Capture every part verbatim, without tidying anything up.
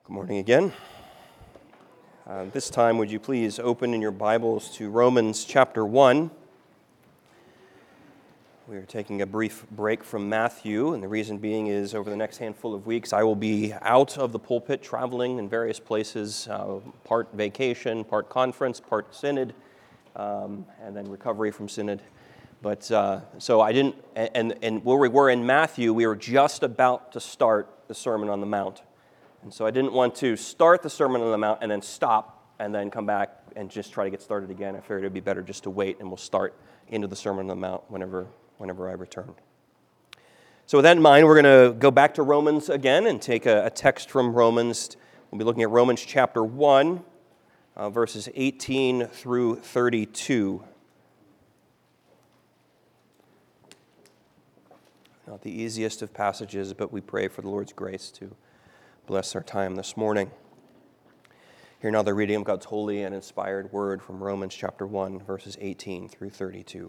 Good morning again. Uh, this time, would you please open in your Bibles to Romans chapter one. We are taking a brief break from Matthew, and the reason being is over the next handful of weeks, I will be out of the pulpit, traveling in various places, uh, part vacation, part conference, part synod, um, and then recovery from synod. But uh, so I didn't, and, and where we were in Matthew, we were just about to start the Sermon on the Mount. And so I didn't want to start the Sermon on the Mount and then stop and then come back and just try to get started again. I figured it would be better just to wait, and we'll start into the Sermon on the Mount whenever, whenever I return. So with that in mind, we're going to go back to Romans again and take a, a text from Romans. We'll be looking at Romans chapter one, uh, verses eighteen through thirty-two. Not the easiest of passages, but we pray for the Lord's grace to bless our time this morning. Hear now the reading of God's holy and inspired word from Romans chapter one, verses eighteen through thirty-two.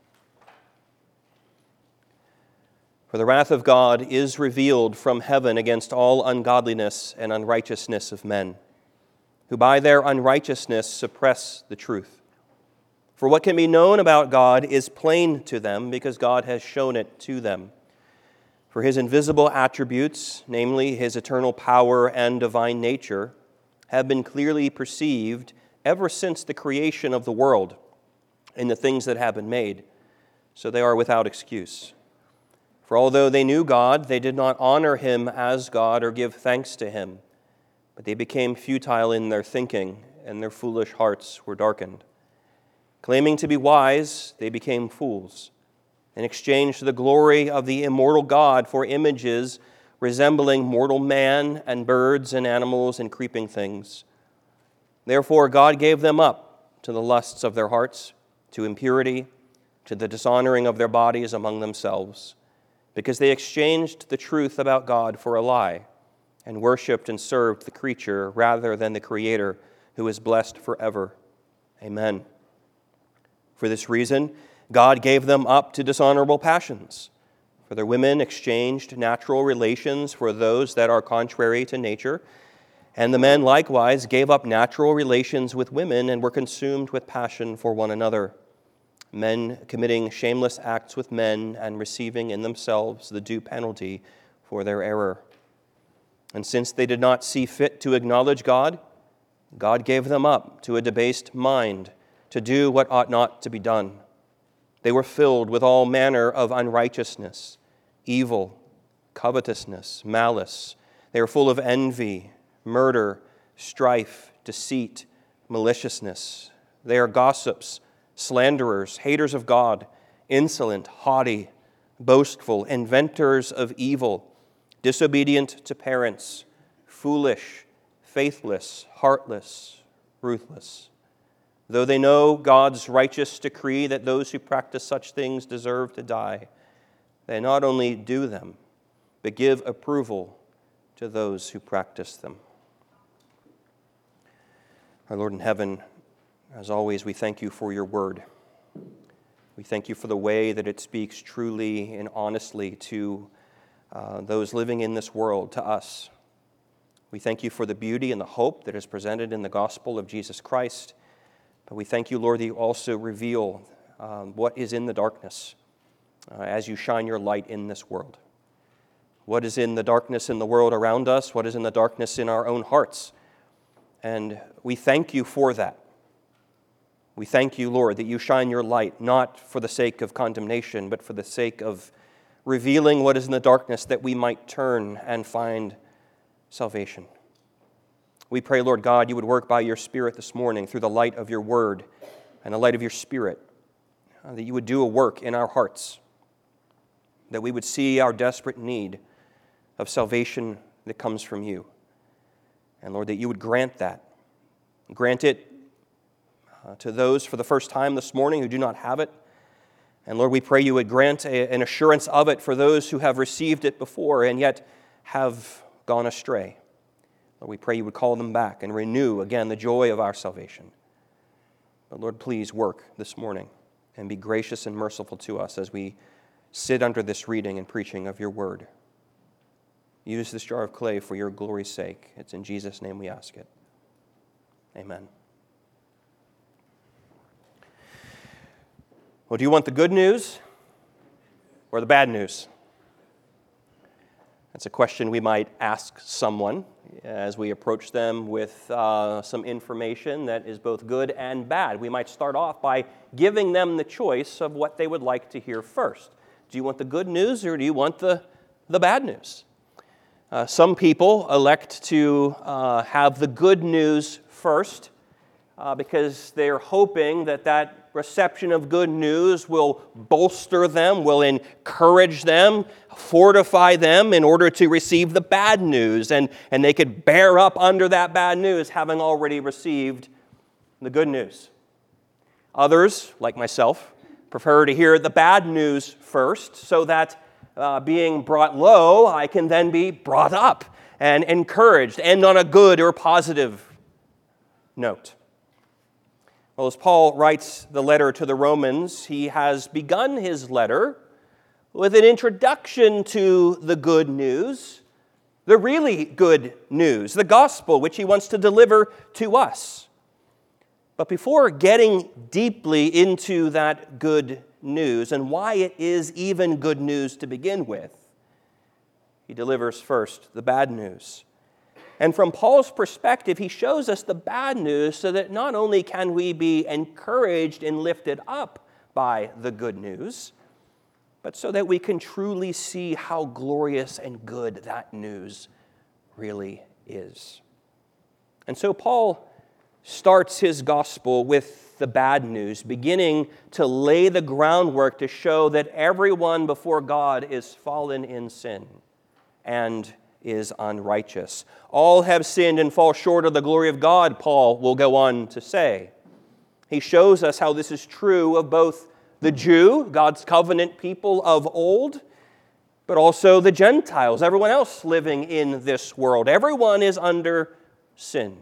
For the wrath of God is revealed from heaven against all ungodliness and unrighteousness of men, who by their unrighteousness suppress the truth. For what can be known about God is plain to them, because God has shown it to them. For his invisible attributes, namely his eternal power and divine nature, have been clearly perceived ever since the creation of the world in the things that have been made, so they are without excuse. For although they knew God, they did not honor him as God or give thanks to him, but they became futile in their thinking, and their foolish hearts were darkened. Claiming to be wise, they became fools, and exchanged the glory of the immortal God for images resembling mortal man and birds and animals and creeping things. Therefore God gave them up to the lusts of their hearts, to impurity, to the dishonoring of their bodies among themselves, because they exchanged the truth about God for a lie, and worshipped and served the creature rather than the Creator, who is blessed forever. Amen. For this reason, God gave them up to dishonorable passions. For their women exchanged natural relations for those that are contrary to nature, and the men likewise gave up natural relations with women and were consumed with passion for one another, men committing shameless acts with men and receiving in themselves the due penalty for their error. And since they did not see fit to acknowledge God, God gave them up to a debased mind to do what ought not to be done. They were filled with all manner of unrighteousness, evil, covetousness, malice. They were full of envy, murder, strife, deceit, maliciousness. They are gossips, slanderers, haters of God, insolent, haughty, boastful, inventors of evil, disobedient to parents, foolish, faithless, heartless, ruthless. Though they know God's righteous decree that those who practice such things deserve to die, they not only do them, but give approval to those who practice them. Our Lord in heaven, as always, we thank you for your word. We thank you for the way that it speaks truly and honestly to uh, those living in this world, to us. We thank you for the beauty and the hope that is presented in the gospel of Jesus Christ. But we thank you, Lord, that you also reveal um, what is in the darkness uh, as you shine your light in this world. What is in the darkness in the world around us, what is in the darkness in our own hearts. And we thank you for that. We thank you, Lord, that you shine your light, not for the sake of condemnation, but for the sake of revealing what is in the darkness, that we might turn and find salvation. We pray, Lord God, you would work by your Spirit this morning through the light of your word and the light of your Spirit, uh, that you would do a work in our hearts, that we would see our desperate need of salvation that comes from you. And Lord, that you would grant that. Grant it uh, to those for the first time this morning who do not have it. And Lord, we pray you would grant a, an assurance of it for those who have received it before and yet have gone astray. Lord, we pray you would call them back and renew again the joy of our salvation. But Lord, please work this morning and be gracious and merciful to us as we sit under this reading and preaching of your word. Use this jar of clay for your glory's sake. It's in Jesus' name we ask it. Amen. Well, do you want the good news or the bad news? That's a question we might ask someone as we approach them with uh, some information that is both good and bad. We might start off by giving them the choice of what they would like to hear first. Do you want the good news or do you want the, the bad news? Uh, some people elect to uh, have the good news first uh, because they're hoping that that reception of good news will bolster them, will encourage them, fortify them in order to receive the bad news. And, and they could bear up under that bad news having already received the good news. Others, like myself, prefer to hear the bad news first so that uh, being brought low, I can then be brought up and encouraged, and on a good or positive note. Well, as Paul writes the letter to the Romans, he has begun his letter with an introduction to the good news, the really good news, the gospel, which he wants to deliver to us. But before getting deeply into that good news and why it is even good news to begin with, he delivers first the bad news. And from Paul's perspective, he shows us the bad news so that not only can we be encouraged and lifted up by the good news, but so that we can truly see how glorious and good that news really is. And so Paul starts his gospel with the bad news, beginning to lay the groundwork to show that everyone before God is fallen in sin and is unrighteous. All have sinned and fall short of the glory of God, Paul will go on to say. He shows us how this is true of both the Jew, God's covenant people of old, but also the Gentiles, everyone else living in this world. Everyone is under sin.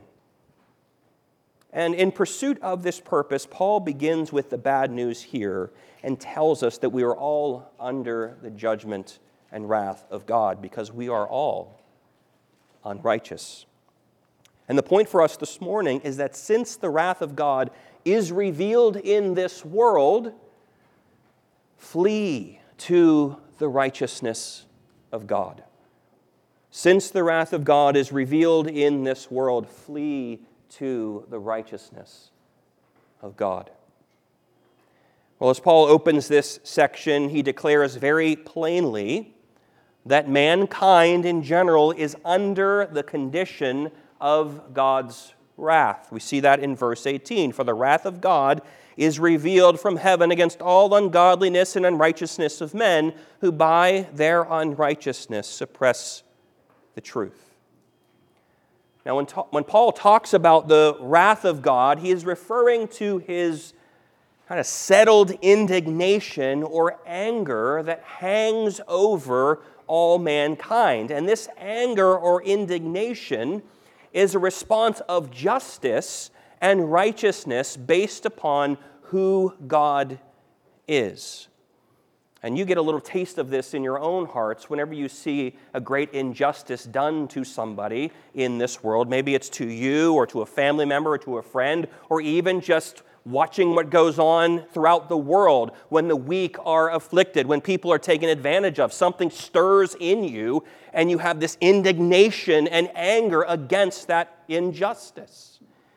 And in pursuit of this purpose, Paul begins with the bad news here and tells us that we are all under the judgment and wrath of God because we are all unrighteous. And the point for us this morning is that since the wrath of God is revealed in this world, flee to the righteousness of God. Since the wrath of God is revealed in this world, flee to the righteousness of God. Well, as Paul opens this section, he declares very plainly that mankind in general is under the condition of God's wrath. We see that in verse eighteen. For the wrath of God is revealed from heaven against all ungodliness and unrighteousness of men who by their unrighteousness suppress the truth. Now, when, ta- when Paul talks about the wrath of God, he is referring to his kind of settled indignation or anger that hangs over all mankind. And this anger or indignation is a response of justice and righteousness based upon who God is. And you get a little taste of this in your own hearts whenever you see a great injustice done to somebody in this world. Maybe it's to you or to a family member or to a friend, or even just watching what goes on throughout the world when the weak are afflicted, when people are taken advantage of. Something stirs in you, and you have this indignation and anger against that injustice.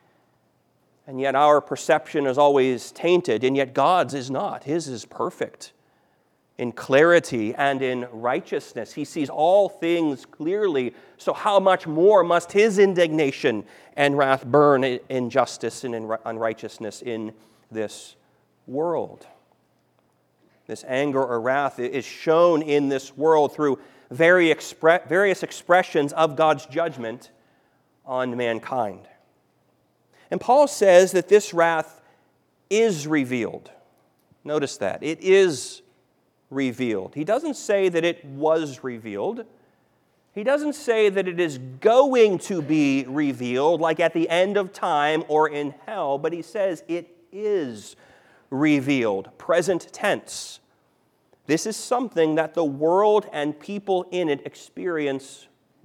And yet our perception is always tainted, and yet God's is not. His is perfect in clarity and in righteousness. He sees all things clearly, so how much more must his indignation and wrath burn in injustice and in unrighteousness in this world? This anger or wrath is shown in this world through various expressions of God's judgment on mankind. And Paul says that this wrath is revealed. Notice that. It is revealed. He doesn't say that it was revealed. He doesn't say that it is going to be revealed, like at the end of time or in hell, but he says it is revealed, present tense. This is something that the world and people in it experience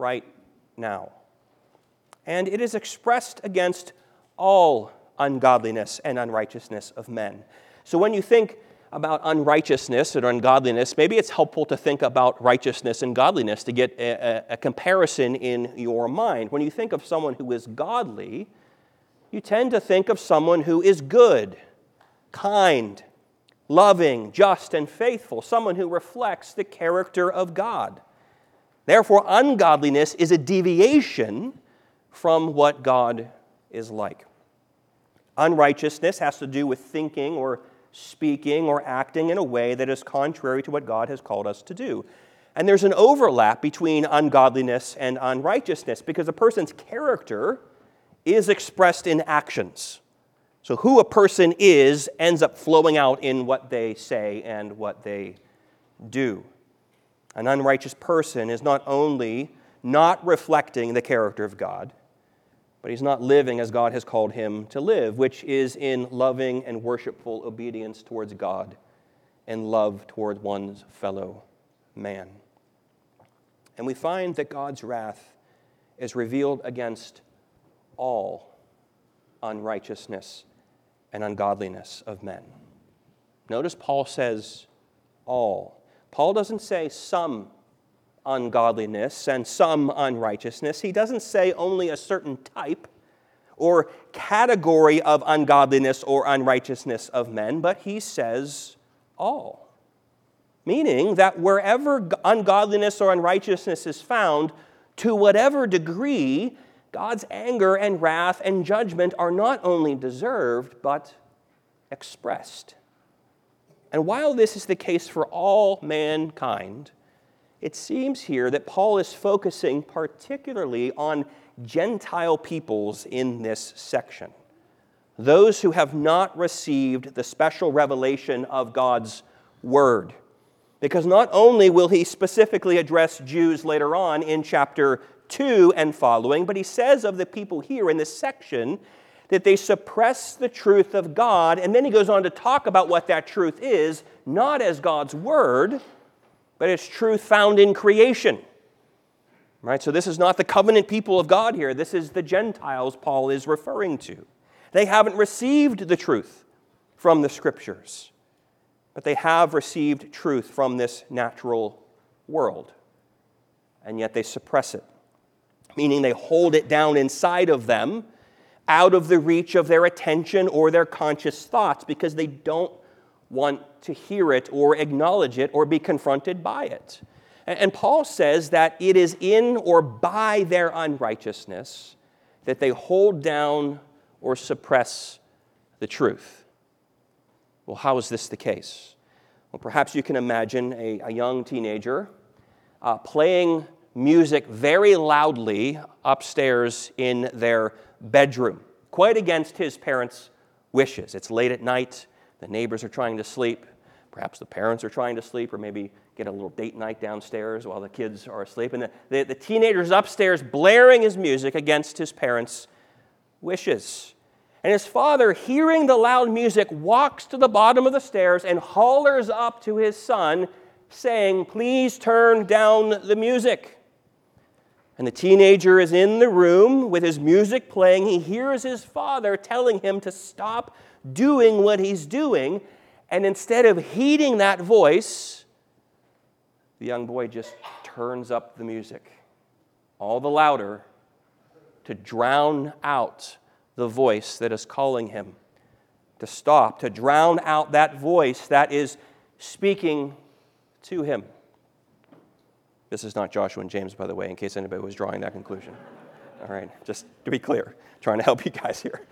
right now. And it is expressed against all ungodliness and unrighteousness of men. So when you think about unrighteousness or ungodliness, maybe it's helpful to think about righteousness and godliness to get a, a, a comparison in your mind. When you think of someone who is godly, you tend to think of someone who is good, kind, loving, just, and faithful, someone who reflects the character of God. Therefore, ungodliness is a deviation from what God is like. Unrighteousness has to do with thinking or speaking or acting in a way that is contrary to what God has called us to do. And there's an overlap between ungodliness and unrighteousness because a person's character is expressed in actions. So who a person is ends up flowing out in what they say and what they do. An unrighteous person is not only not reflecting the character of God, but he's not living as God has called him to live, which is in loving and worshipful obedience towards God and love toward one's fellow man. And we find that God's wrath is revealed against all unrighteousness and ungodliness of men. Notice Paul says all. Paul doesn't say some ungodliness and some unrighteousness. He doesn't say only a certain type or category of ungodliness or unrighteousness of men, but he says all. Meaning that wherever ungodliness or unrighteousness is found, to whatever degree, God's anger and wrath and judgment are not only deserved, but expressed. And while this is the case for all mankind, it seems here that Paul is focusing particularly on Gentile peoples in this section. Those who have not received the special revelation of God's word. Because not only will he specifically address Jews later on in chapter two and following, but he says of the people here in this section that they suppress the truth of God, and then he goes on to talk about what that truth is, not as God's word, but it's truth found in creation. Right? So this is not the covenant people of God here. This is the Gentiles Paul is referring to. They haven't received the truth from the Scriptures, but they have received truth from this natural world, and yet they suppress it, meaning they hold it down inside of them, out of the reach of their attention or their conscious thoughts, because they don't want to hear it or acknowledge it or be confronted by it. And Paul says that it is in or by their unrighteousness that they hold down or suppress the truth. Well, how is this the case? Well, perhaps you can imagine a, a young teenager uh, playing music very loudly upstairs in their bedroom, quite against his parents' wishes. It's late at night. The neighbors are trying to sleep. Perhaps the parents are trying to sleep, or maybe get a little date night downstairs while the kids are asleep. And the, the, the teenager's upstairs blaring his music against his parents' wishes. And his father, hearing the loud music, walks to the bottom of the stairs and hollers up to his son, saying, "Please turn down the music." And the teenager is in the room with his music playing. He hears his father telling him to stop doing what he's doing. And instead of heeding that voice, the young boy just turns up the music all the louder to drown out the voice that is calling him to stop, to drown out that voice that is speaking to him. This is not Joshua and James, by the way, in case anybody was drawing that conclusion. All right, just to be clear, trying to help you guys here.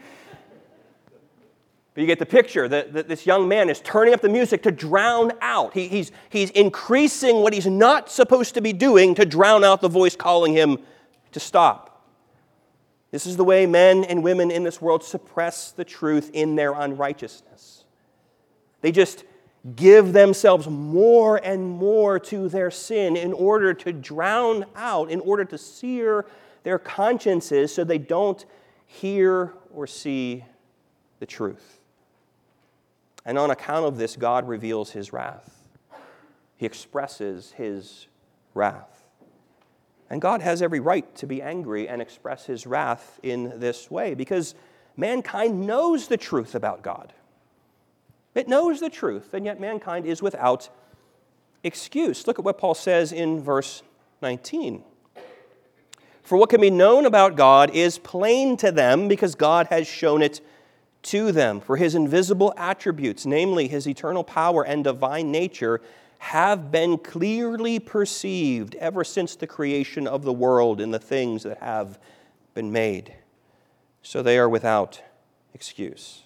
But you get the picture that, that this young man is turning up the music to drown out. He, he's, he's increasing what he's not supposed to be doing to drown out the voice calling him to stop. This is the way men and women in this world suppress the truth in their unrighteousness. They just give themselves more and more to their sin in order to drown out, in order to sear their consciences so they don't hear or see the truth. And on account of this, God reveals his wrath. He expresses his wrath. And God has every right to be angry and express his wrath in this way because mankind knows the truth about God. It knows the truth, and yet mankind is without excuse. Look at what Paul says in verse nineteen. For what can be known about God is plain to them because God has shown it to them. For his invisible attributes, namely his eternal power and divine nature, have been clearly perceived ever since the creation of the world in the things that have been made. So they are without excuse.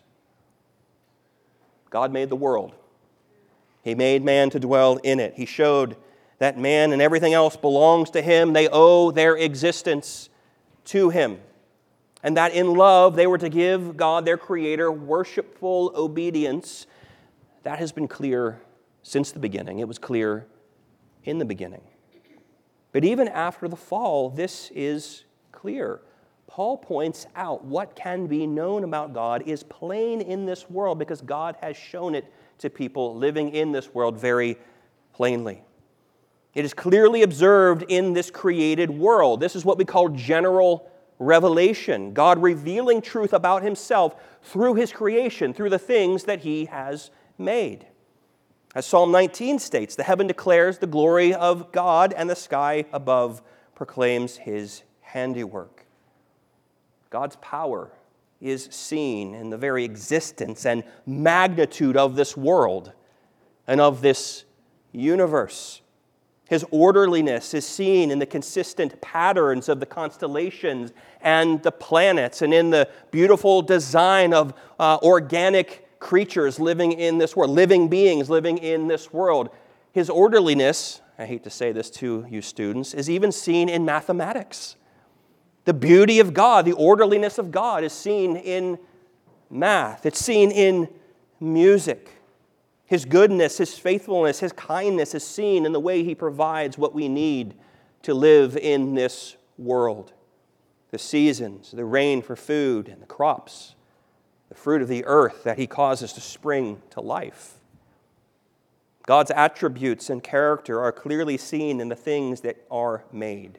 God made the world. He made man to dwell in it. He showed that man and everything else belongs to him. They owe their existence to him. And that in love they were to give God, their Creator, worshipful obedience. That has been clear since the beginning. It was clear in the beginning. But even after the fall, this is clear. Paul points out what can be known about God is plain in this world because God has shown it to people living in this world very plainly. It is clearly observed in this created world. This is what we call general revelation. God revealing truth about himself through his creation, through the things that he has made. As Psalm nineteen states, the heaven declares the glory of God, and the sky above proclaims his handiwork. God's power is seen in the very existence and magnitude of this world and of this universe. His orderliness is seen in the consistent patterns of the constellations and the planets and in the beautiful design of uh, organic creatures living in this world, living beings living in this world. His orderliness, I hate to say this to you students, is even seen in mathematics. The beauty of God, the orderliness of God is seen in math. It's seen in music. His goodness, his faithfulness, his kindness is seen in the way he provides what we need to live in this world. The seasons, the rain for food and the crops, the fruit of the earth that he causes to spring to life. God's attributes and character are clearly seen in the things that are made.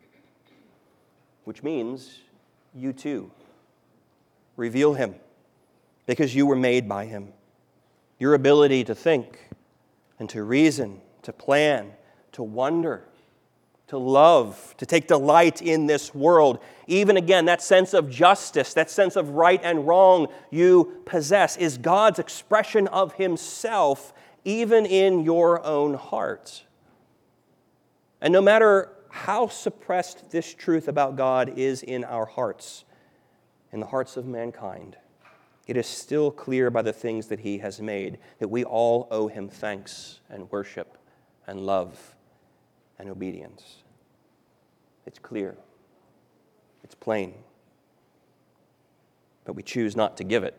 Which means you too reveal him because you were made by him. Your ability to think and to reason, to plan, to wonder, to love, to take delight in this world. Even again, that sense of justice, that sense of right and wrong you possess is God's expression of himself even in your own heart. And no matter how suppressed this truth about God is in our hearts, in the hearts of mankind, it is still clear by the things that he has made that we all owe him thanks and worship and love and obedience. It's clear. It's plain. But we choose not to give it.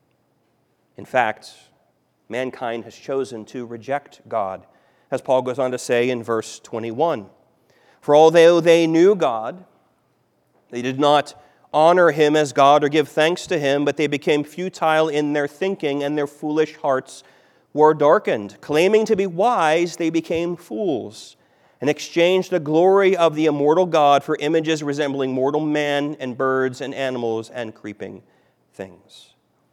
In fact, mankind has chosen to reject God, as Paul goes on to say in verse twenty-one. For although they knew God, they did not honor him as God or give thanks to him, but they became futile in their thinking, and their foolish hearts were darkened. Claiming to be wise, they became fools, and exchanged the glory of the immortal God for images resembling mortal man and birds and animals and creeping things.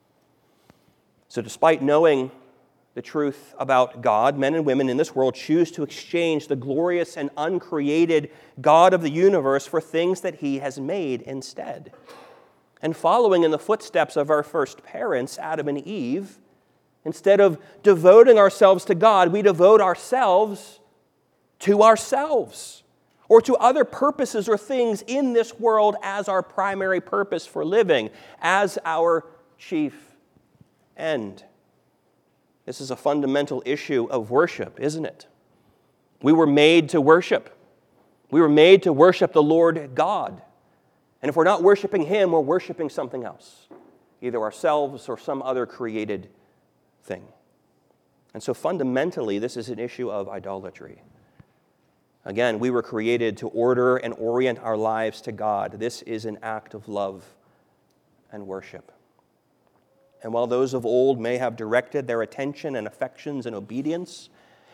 So despite knowing the truth about God, men and women in this world choose to exchange the glorious and uncreated God of the universe for things that he has made instead. And following in the footsteps of our first parents, Adam and Eve, instead of devoting ourselves to God, we devote ourselves to ourselves or to other purposes or things in this world as our primary purpose for living, as our chief end. This is a fundamental issue of worship, isn't it? We were made to worship. We were made to worship the Lord God. And if we're not worshiping him, we're worshiping something else, either ourselves or some other created thing. And so fundamentally, this is an issue of idolatry. Again, we were created to order and orient our lives to God. This is an act of love and worship. And while those of old may have directed their attention and affections and obedience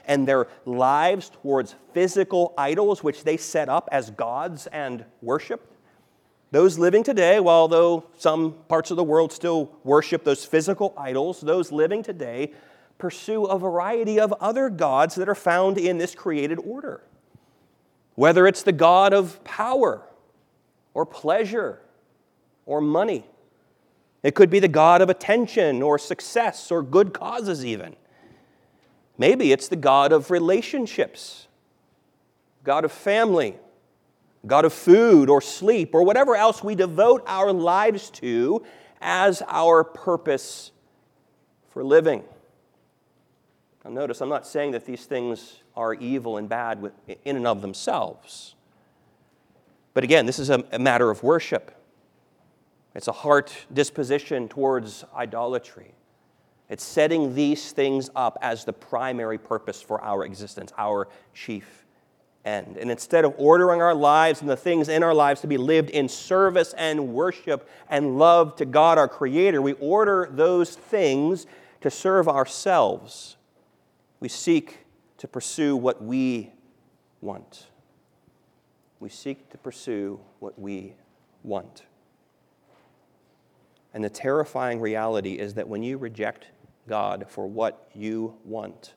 and their lives towards physical idols, which they set up as gods and worship. Those living today, while though some parts of the world still worship those physical idols, those living today pursue a variety of other gods that are found in this created order. Whether it's the god of power or pleasure or money. It could be the god of attention or success or good causes even. Maybe it's the god of relationships, god of family, god of food or sleep, or whatever else we devote our lives to as our purpose for living. Now notice, I'm not saying that these things are evil and bad in and of themselves. But again, this is a, a matter of worship. It's a heart disposition towards idolatry. It's setting these things up as the primary purpose for our existence, our chief end. And instead of ordering our lives and the things in our lives to be lived in service and worship and love to God, our Creator, we order those things to serve ourselves. We seek to pursue what we want. We seek to pursue what we want. And the terrifying reality is that when you reject God for what you want,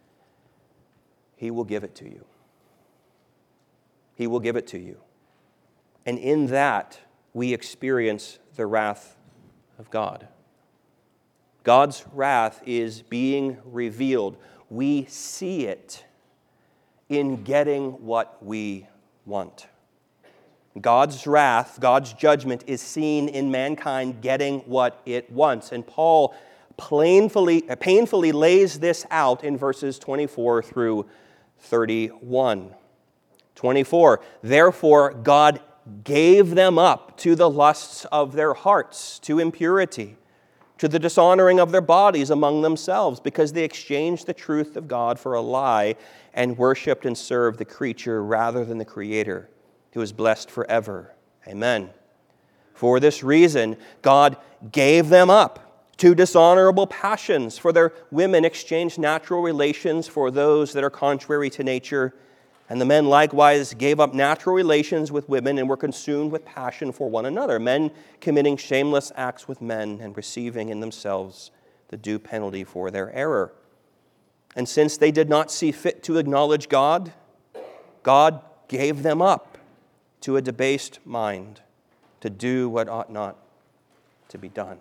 He will give it to you. He will give it to you. And in that, we experience the wrath of God. God's wrath is being revealed. We see it in getting what we want. God's wrath, God's judgment is seen in mankind getting what it wants. And Paul painfully, painfully lays this out in verses twenty-four through thirty-one. twenty-four, therefore God gave them up to the lusts of their hearts, to impurity, to the dishonoring of their bodies among themselves, because they exchanged the truth of God for a lie and worshipped and served the creature rather than the Creator, who is blessed forever. Amen. For this reason, God gave them up to dishonorable passions, for their women exchanged natural relations for those that are contrary to nature. And the men likewise gave up natural relations with women and were consumed with passion for one another, men committing shameless acts with men and receiving in themselves the due penalty for their error. And since they did not see fit to acknowledge God, God gave them up to a debased mind to do what ought not to be done.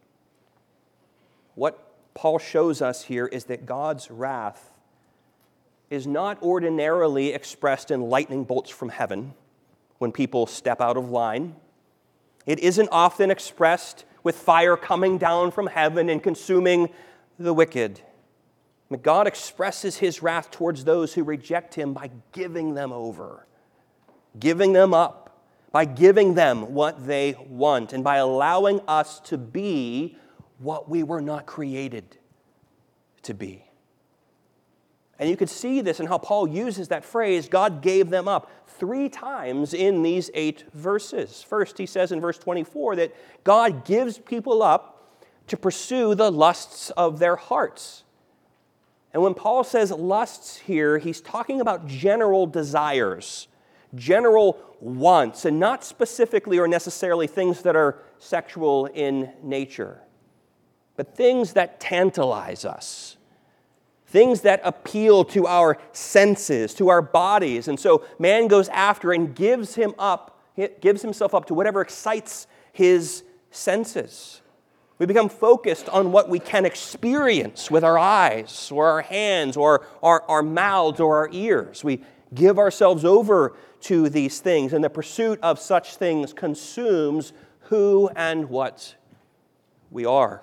What Paul shows us here is that God's wrath is not ordinarily expressed in lightning bolts from heaven when people step out of line. It isn't often expressed with fire coming down from heaven and consuming the wicked. But God expresses His wrath towards those who reject Him by giving them over, giving them up, by giving them what they want, and by allowing us to be what we were not created to be. And you could see this in how Paul uses that phrase, God gave them up, three times in these eight verses. First, he says in verse twenty-four that God gives people up to pursue the lusts of their hearts. And when Paul says lusts here, he's talking about general desires, general wants, and not specifically or necessarily things that are sexual in nature, but things that tantalize us. Things that appeal to our senses, to our bodies. And so man goes after and gives him up, gives himself up to whatever excites his senses. We become focused on what we can experience with our eyes or our hands or our, our mouths or our ears. We give ourselves over to these things, and the pursuit of such things consumes who and what we are.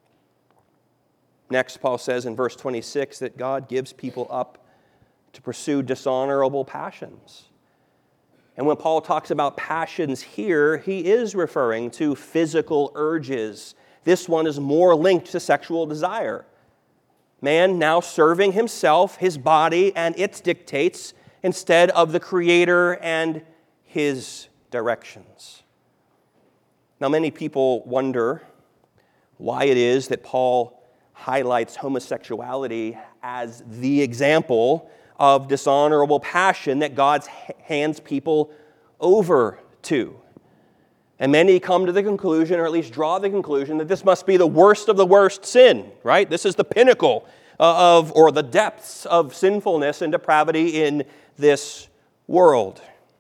Next, Paul says in verse twenty-six that God gives people up to pursue dishonorable passions. And when Paul talks about passions here, he is referring to physical urges. This one is more linked to sexual desire. Man now serving himself, his body, and its dictates instead of the Creator and His directions. Now, many people wonder why it is that Paul highlights homosexuality as the example of dishonorable passion that God hands people over to. And many come to the conclusion, or at least draw the conclusion, that this must be the worst of the worst sin, right? This is the pinnacle of, or the depths of sinfulness and depravity in this world.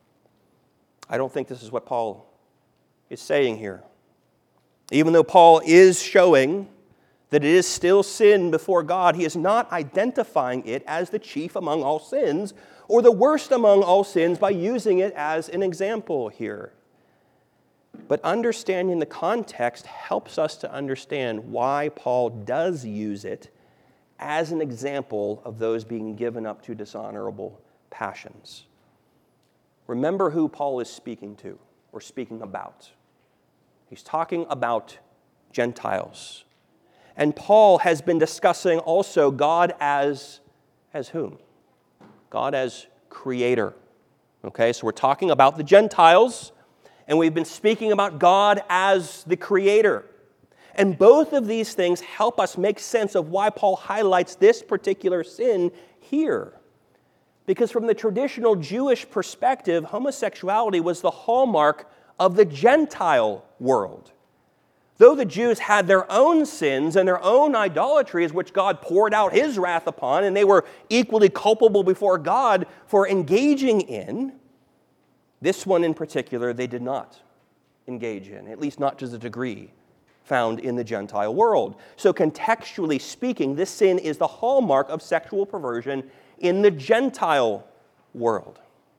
I don't think this is what Paul is saying here. Even though Paul is showing that it is still sin before God, he is not identifying it as the chief among all sins or the worst among all sins by using it as an example here. But understanding the context helps us to understand why Paul does use it as an example of those being given up to dishonorable passions. Remember who Paul is speaking to or speaking about. He's talking about Gentiles. And Paul has been discussing also God as, as whom? God as creator. Okay, so we're talking about the Gentiles, and we've been speaking about God as the creator. And both of these things help us make sense of why Paul highlights this particular sin here. Because from the traditional Jewish perspective, homosexuality was the hallmark of the Gentile world. Though the Jews had their own sins and their own idolatries, which God poured out his wrath upon, and they were equally culpable before God for engaging in, this one in particular they did not engage in, at least not to the degree found in the Gentile world. So contextually speaking, this sin is the hallmark of sexual perversion in the Gentile world.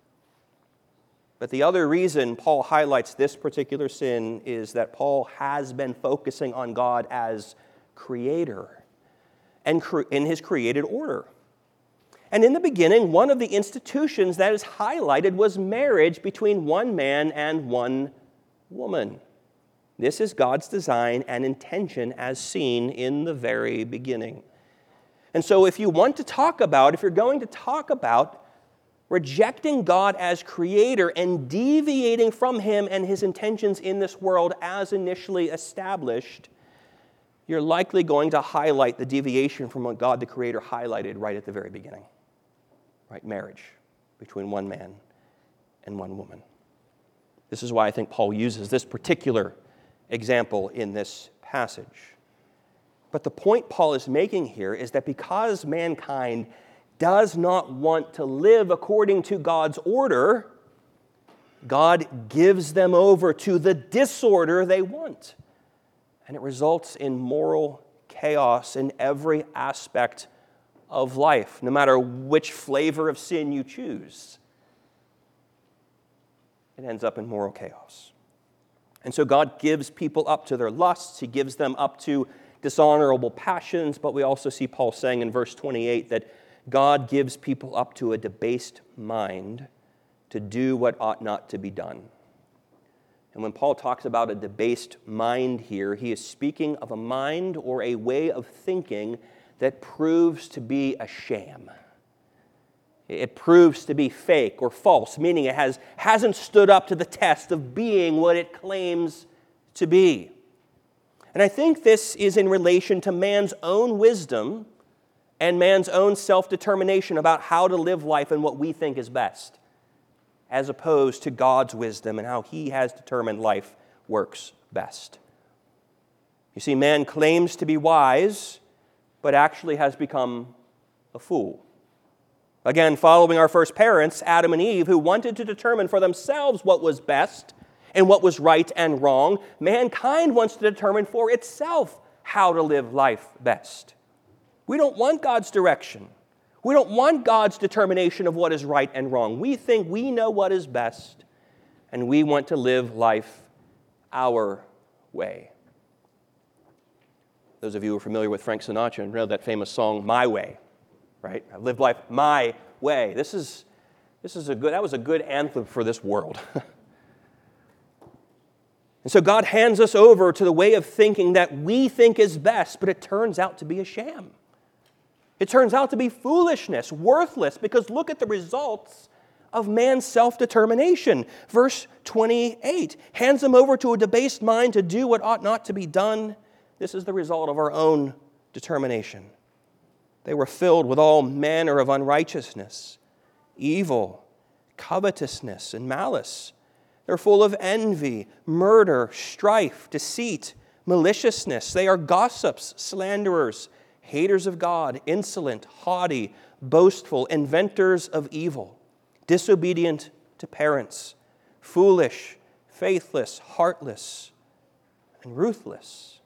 But the other reason Paul highlights this particular sin is that Paul has been focusing on God as creator and in his created order. And in the beginning, one of the institutions that is highlighted was marriage between one man and one woman. This is God's design and intention as seen in the very beginning. And so if you want to talk about, if you're going to talk about rejecting God as creator and deviating from him and his intentions in this world as initially established, you're likely going to highlight the deviation from what God the creator highlighted right at the very beginning. Right? Marriage between one man and one woman. This is why I think Paul uses this particular example in this passage. But the point Paul is making here is that because mankind does not want to live according to God's order, God gives them over to the disorder they want. And it results in moral chaos in every aspect of life, no matter which flavor of sin you choose. It ends up in moral chaos. And so God gives people up to their lusts. He gives them up to dishonorable passions. But we also see Paul saying in verse twenty-eight that God gives people up to a debased mind to do what ought not to be done. And when Paul talks about a debased mind here, he is speaking of a mind or a way of thinking that proves to be a sham. It proves to be fake or false, meaning it has, hasn't stood up to the test of being what it claims to be. And I think this is in relation to man's own wisdom and man's own self-determination about how to live life and what we think is best, as opposed to God's wisdom and how he has determined life works best. You see, man claims to be wise, but actually has become a fool. Again, following our first parents, Adam and Eve, who wanted to determine for themselves what was best and what was right and wrong, mankind wants to determine for itself how to live life best. We don't want God's direction. We don't want God's determination of what is right and wrong. We think we know what is best, and we want to live life our way. Those of you who are familiar with Frank Sinatra know that famous song, My Way, right? I've lived life my way. This is, this is a good, that was a good anthem for this world. And so God hands us over to the way of thinking that we think is best, but it turns out to be a sham. It turns out to be foolishness, worthless, because look at the results of man's self-determination. Verse twenty-eight, hands him over to a debased mind to do what ought not to be done. This is the result of our own determination. They were filled with all manner of unrighteousness, evil, covetousness, and malice. They're full of envy, murder, strife, deceit, maliciousness. They are gossips, slanderers, haters of God, insolent, haughty, boastful, inventors of evil, disobedient to parents, foolish, faithless, heartless, and ruthless.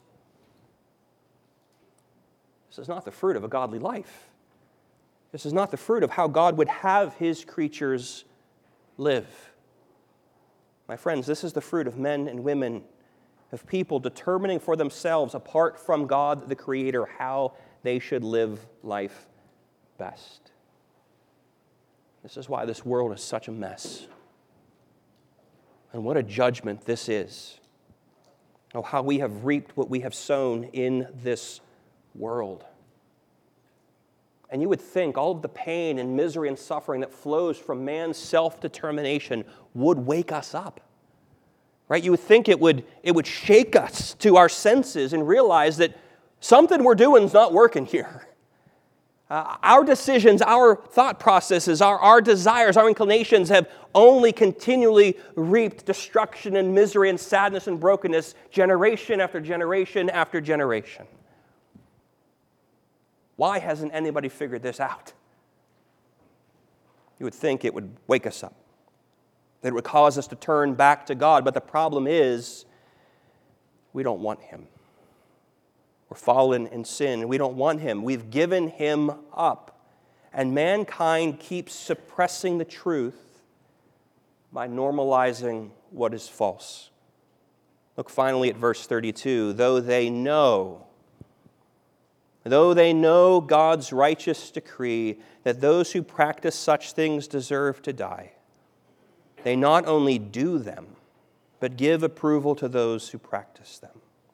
This is not the fruit of a godly life. This is not the fruit of how God would have his creatures live. My friends, this is the fruit of men and women, of people determining for themselves, apart from God the Creator, how they should live life best. This is why this world is such a mess. And what a judgment this is. Oh, how we have reaped what we have sown in this world. And you would think all of the pain and misery and suffering that flows from man's self-determination would wake us up. Right? You would think it would, it would shake us to our senses and realize that something we're doing is not working here. Uh, our decisions, our thought processes, our, our desires, our inclinations have only continually reaped destruction and misery and sadness and brokenness generation after generation after generation. Why hasn't anybody figured this out? You would think it would wake us up, that it would cause us to turn back to God. But the problem is, we don't want him. We're fallen in sin, and we don't want him. We've given him up. And mankind keeps suppressing the truth by normalizing what is false. Look finally at verse thirty-two. Though they know, though they know God's righteous decree that those who practice such things deserve to die, they not only do them, but give approval to those who practice them.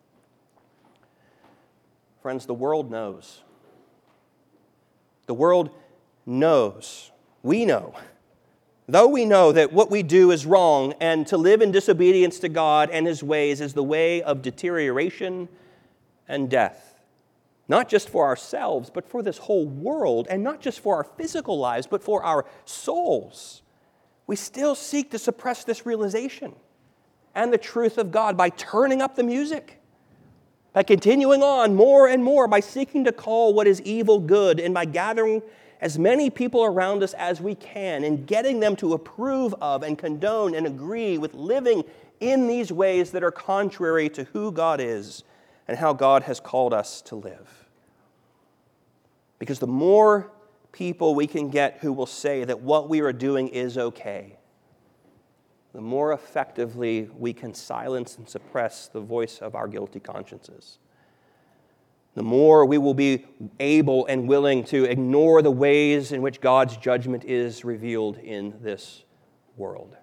Friends, the world knows. The world knows. We know. Though we know that what we do is wrong, and to live in disobedience to God and his ways is the way of deterioration and death. Not just for ourselves, but for this whole world, and not just for our physical lives, but for our souls. We still seek to suppress this realization and the truth of God by turning up the music, by continuing on more and more, by seeking to call what is evil good, and by gathering as many people around us as we can and getting them to approve of and condone and agree with living in these ways that are contrary to who God is and how God has called us to live. Because the more people we can get who will say that what we are doing is okay, the more effectively we can silence and suppress the voice of our guilty consciences. The more we will be able and willing to ignore the ways in which God's judgment is revealed in this world.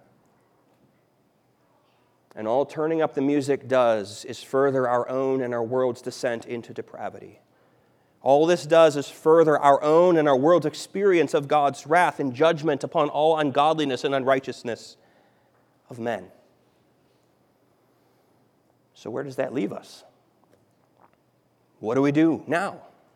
And all turning up the music does is further our own and our world's descent into depravity. All this does is further our own and our world's experience of God's wrath and judgment upon all ungodliness and unrighteousness of men. So where does that leave us? What do we do now?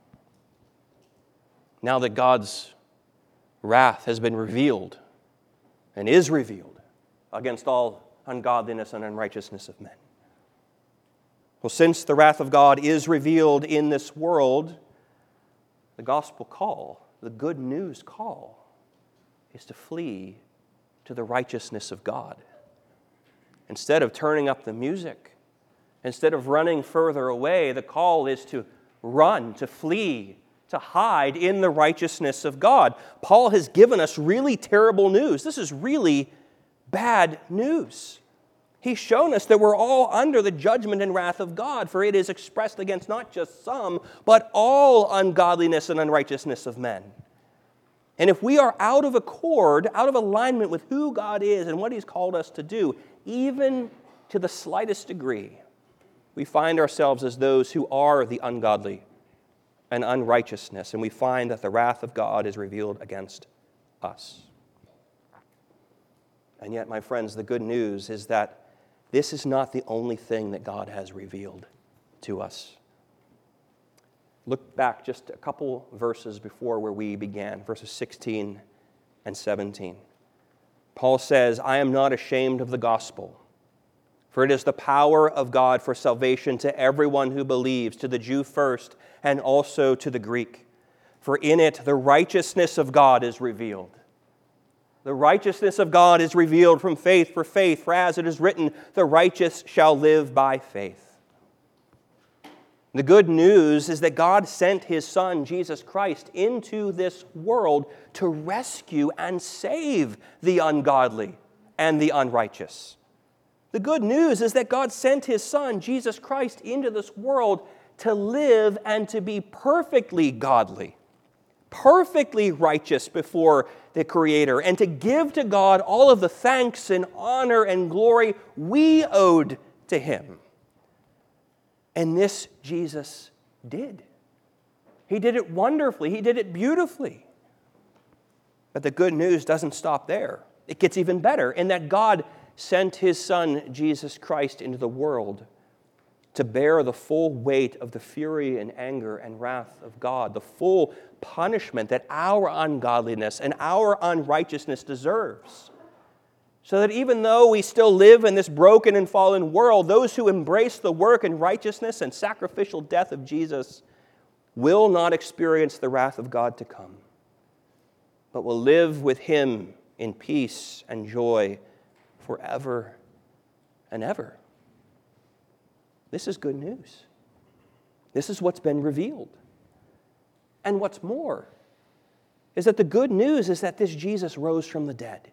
Now that God's wrath has been revealed and is revealed against all ungodliness and unrighteousness of men. Well, since the wrath of God is revealed in this world, the gospel call, the good news call, is to flee to the righteousness of God. Instead of turning up the music, instead of running further away, the call is to run, to flee, to hide in the righteousness of God. Paul has given us really terrible news. This is really bad news. He's shown us that we're all under the judgment and wrath of God, for it is expressed against not just some, but all ungodliness and unrighteousness of men. And if we are out of accord, out of alignment with who God is and what he's called us to do, even to the slightest degree, we find ourselves as those who are the ungodly and unrighteousness, and we find that the wrath of God is revealed against us. And yet, my friends, the good news is that this is not the only thing that God has revealed to us. Look back just a couple verses before where we began, verses sixteen and seventeen. Paul says, I am not ashamed of the gospel, for it is the power of God for salvation to everyone who believes, to the Jew first, and also to the Greek. For in it the righteousness of God is revealed. The righteousness of God is revealed from faith for faith, for as it is written, the righteous shall live by faith. The good news is that God sent His Son, Jesus Christ, into this world to rescue and save the ungodly and the unrighteous. The good news is that God sent His Son, Jesus Christ, into this world to live and to be perfectly godly, perfectly righteous before the Creator, and to give to God all of the thanks and honor and glory we owed to Him. And this Jesus did. He did it wonderfully. He did it beautifully. But the good news doesn't stop there. It gets even better in that God sent His Son, Jesus Christ, into the world to bear the full weight of the fury and anger and wrath of God, the full punishment that our ungodliness and our unrighteousness deserves. So that even though we still live in this broken and fallen world, those who embrace the work and righteousness and sacrificial death of Jesus will not experience the wrath of God to come, but will live with Him in peace and joy forever and ever. This is good news. This is what's been revealed. And what's more is that the good news is that this Jesus rose from the dead.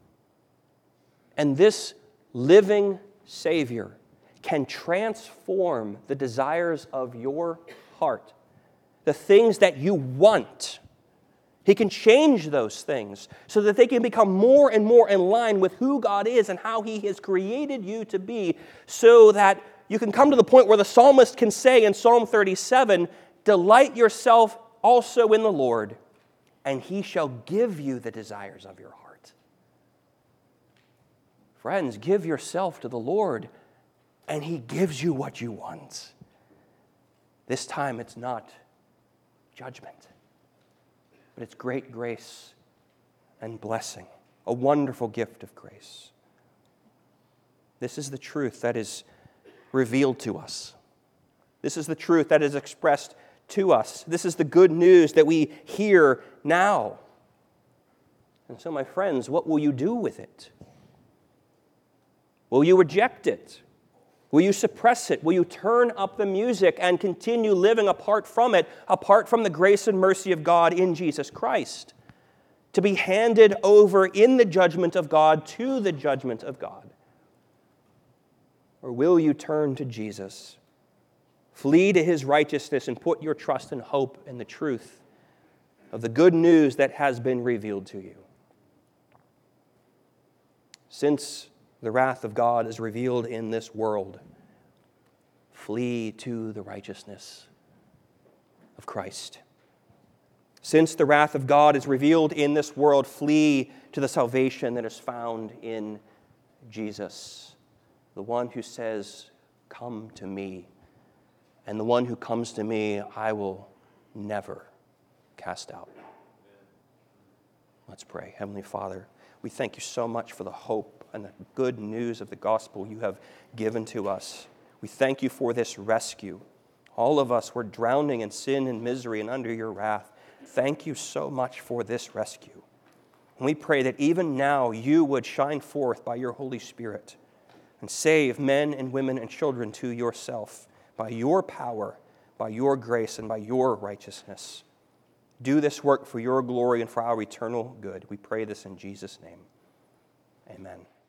And this living Savior can transform the desires of your heart, the things that you want. He can change those things so that they can become more and more in line with who God is and how He has created you to be, so that you can come to the point where the psalmist can say in Psalm thirty-seven, delight yourself also in the Lord, and He shall give you the desires of your heart. Friends, give yourself to the Lord, and He gives you what you want. This time it's not judgment, but it's great grace and blessing, a wonderful gift of grace. This is the truth that is revealed to us. This is the truth that is expressed to us. This is the good news that we hear now. And so, my friends, what will you do with it? Will you reject it? Will you suppress it? Will you turn up the music and continue living apart from it, apart from the grace and mercy of God in Jesus Christ, to be handed over in the judgment of God to the judgment of God? Or will you turn to Jesus, flee to His righteousness, and put your trust and hope in the truth of the good news that has been revealed to you? Since the wrath of God is revealed in this world, flee to the righteousness of Christ. Since the wrath of God is revealed in this world, flee to the salvation that is found in Jesus, the one who says, come to me, and the one who comes to me, I will never cast out. Let's pray. Heavenly Father, we thank you so much for the hope and the good news of the gospel you have given to us. We thank you for this rescue. All of us were drowning in sin and misery and under your wrath. Thank you so much for this rescue. And we pray that even now you would shine forth by your Holy Spirit and save men and women and children to yourself by your power, by your grace, and by your righteousness. Do this work for your glory and for our eternal good. We pray this in Jesus' name. Amen.